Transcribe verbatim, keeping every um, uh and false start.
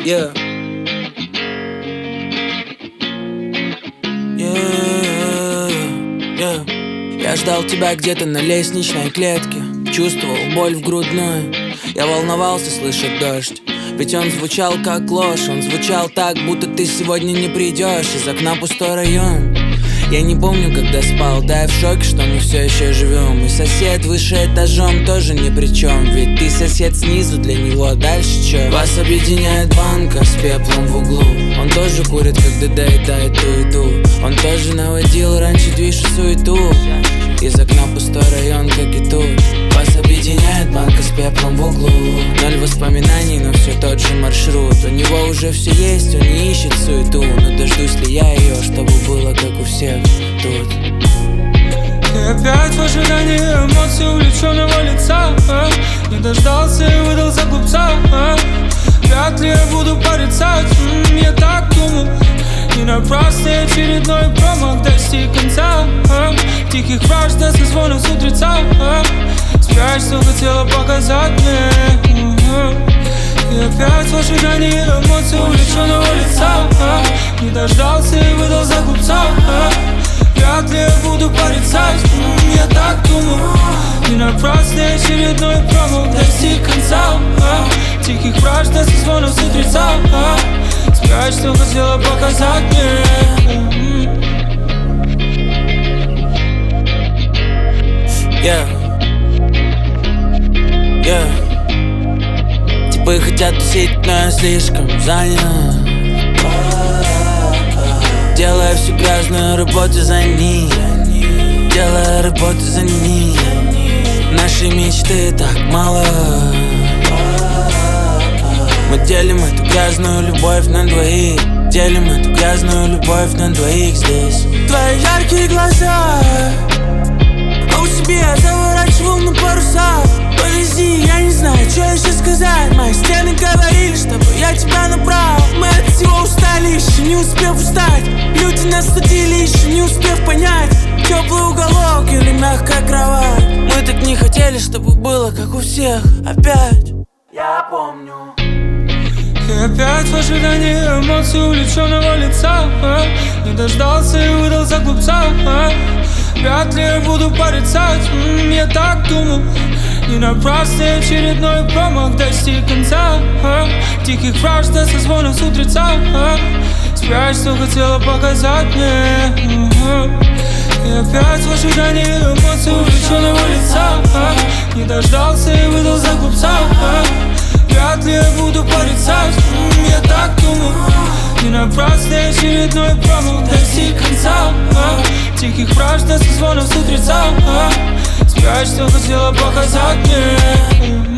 Yeah. Yeah, yeah. Я ждал тебя где-то на лестничной клетке, чувствовал боль в грудной. Я волновался, слыша дождь, ведь он звучал как ложь. Он звучал так, будто ты сегодня не придешь. Из окна пустой район. Я не помню, когда спал, да я в шоке, что мы все еще живем. И сосед выше этажом тоже ни при чем, ведь ты сосед снизу, для него дальше чё? Вас объединяет банка с пеплом в углу. Он тоже курит, когда доедает ту-и-ту. Он тоже наводил раньше движ и суету. Из окна пустой район, как и тут. Вас объединяет банка с пеплом в углу. Ноль воспоминаний, но все тот же маршрут. У него уже все есть, он не ищет суету. Но дождусь ли я ее, чтобы было как у всех тут. И опять в ожидании эмоций увлеченного лица. а? Не дождался и выдал за глупца. а? Вряд ли я буду порицать, м-м, я так думал. Не напрасный очередной промах достиг конца. а? Тихих фраж до созвонов с утреца. а? Спрячь, что хотела показать мне. И опять в ожидании эмоций увлеченного лица. а? Не дождался и выдал за глупца. а? Вряд ли я буду порицать, м-м, я так думал. Не напрасный очередной промах достиг конца. а? Тихих фраж до созвонов с утреца. а? Спрячь, что хотела показать мне. Yeah. Yeah. Типы хотят тусить, но я слишком занят. Делая всю грязную работу за них, делая работу за них. Нашей мечты так мало. Мы делим эту грязную любовь на двоих. Делим эту грязную любовь на двоих здесь. Твои яркие глаза, а у себя я заворачивал на паруса. Подожди, я не знаю, что еще сказать. Мои стены говорили, чтобы я тебя набрал. Мы от всего устали, еще не успев устать. Люди нас судили, еще не успев понять. Теплый уголок или мягкая кровать. Мы так не хотели, чтобы было как у всех. Опять, я помню. И опять в ожидании эмоций увлеченного лица. а? Не дождался и выдал за глупца. а? Вряд ли я буду порицать, м-м, я так думал. Не напрасный очередной промах достиг конца. а? Тихих фраж до созвонов с утреца. а? Спрячь, что хотела показать мне. И опять в ожидании эмоций увлеченного лица. а? Не дождался и выдал за глупца. а? Вряд ли я буду порицать, м-м, я так думал. Не напрасный очередной промах достиг конца. а? Тихих фраж до созвонов с утреца. а? Спрячь, что хотела показать мне.